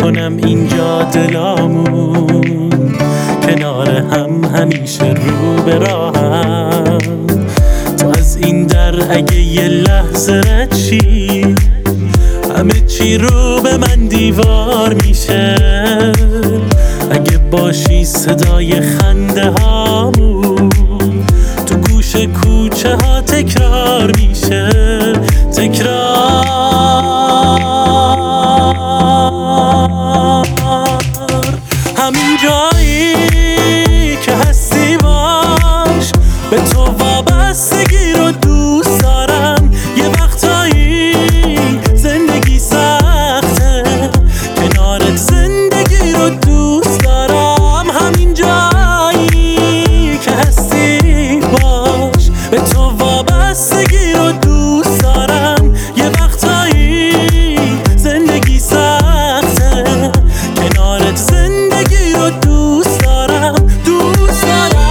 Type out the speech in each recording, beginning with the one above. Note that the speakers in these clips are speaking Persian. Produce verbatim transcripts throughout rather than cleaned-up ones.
کنم اینجا دلامون کنار هم همیشه رو به راهم. تو از این در اگه یه لحظه رد شی همه چی رو به من دیوار میشه. اگه باشی صدای خنده هامون تو گوش کوچه ها تکرار میشه. تکرار همین جایی که هستی باش، به تو وابستگی رو دوست دارم. یه وقتایی زندگی سخته، کنارت زندگی رو دوست دارم. همین جایی که هستی باش، به تو وابستگی رو دوست دارم. یه وقتایی زندگی سخته، کنارت زندگی رو دوست دارم. دوست دارم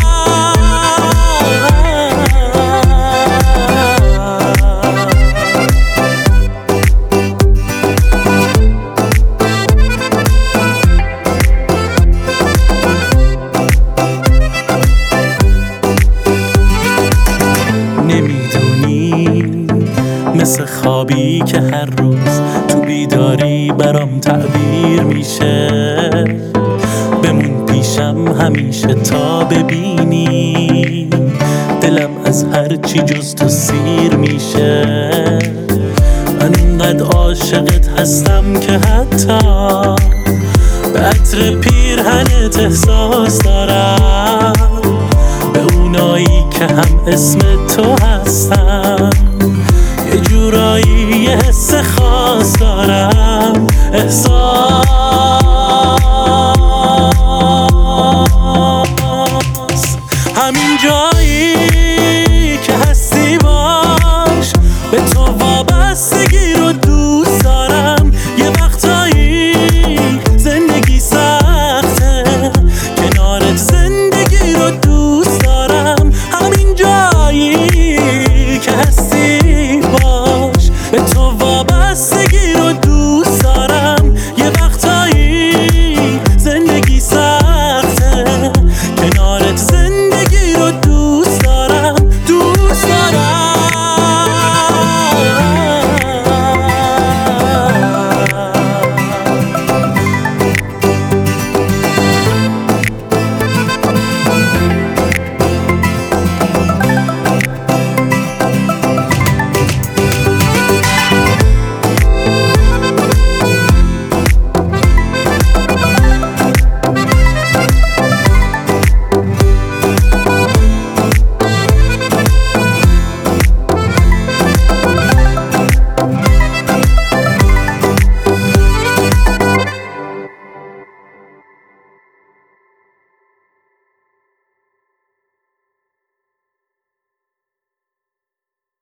نمیدونی مثل خوابی که هر روز تو بیداری برام تعبیر میشه. بمون پیشم همیشه تا ببینی دلم از هر چی جز تو سیر میشه. من اینقدر عاشقت هستم که حتی به عطر پیرهنت احساس دارم. به اونایی که هم اسم تو هستن یه جورایی یه حس خاص دارم. احساس